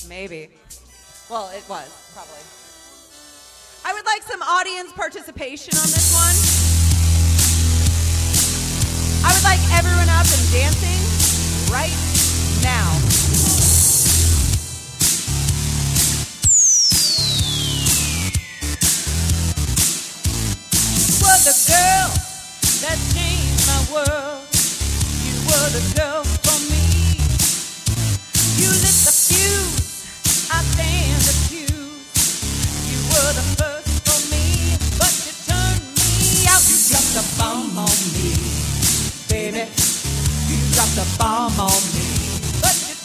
Maybe. Well, it was, probably. I would like some audience participation on this one. I would like everyone up and dancing right now. You were the girl that changed my world. You were the girl for me. You lit the fuse, I stand accused. You were the first for me, but you turned me out. You dropped a bomb on me, baby. You dropped a bomb on me, but you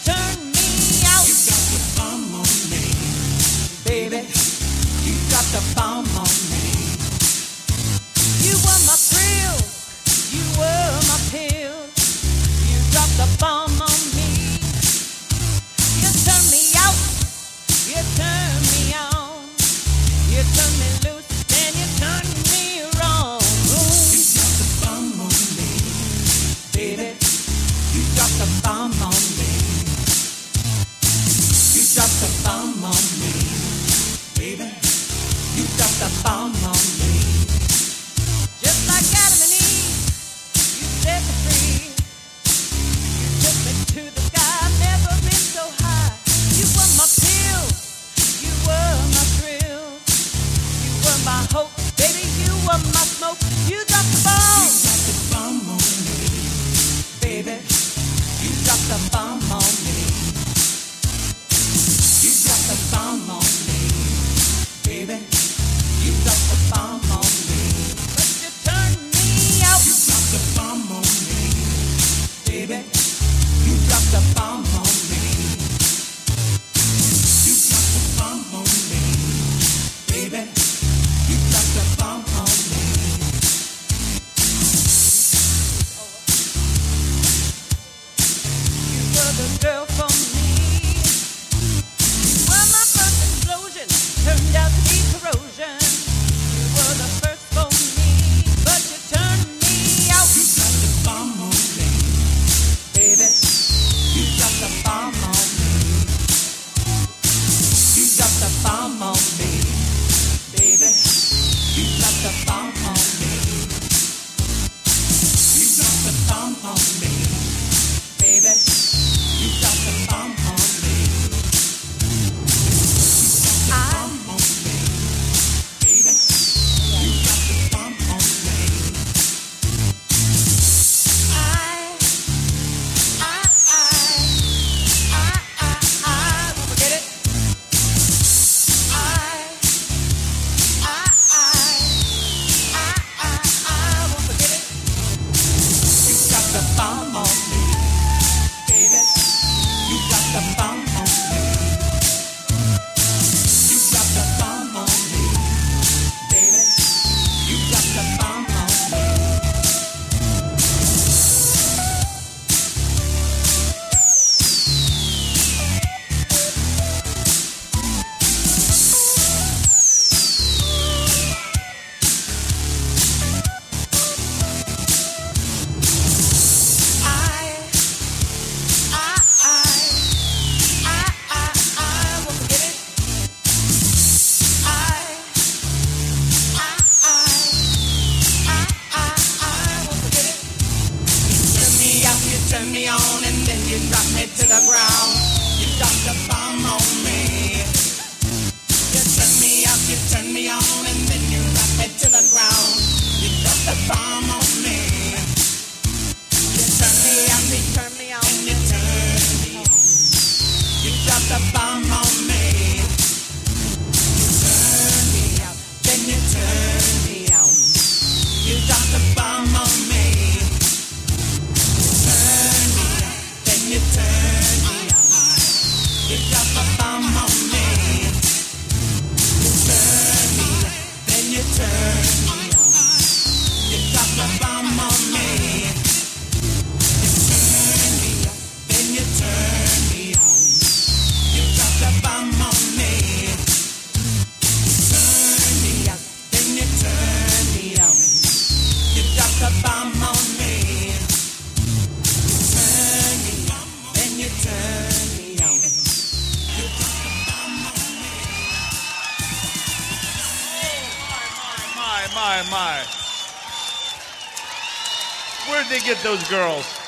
My. Where'd they get those girls?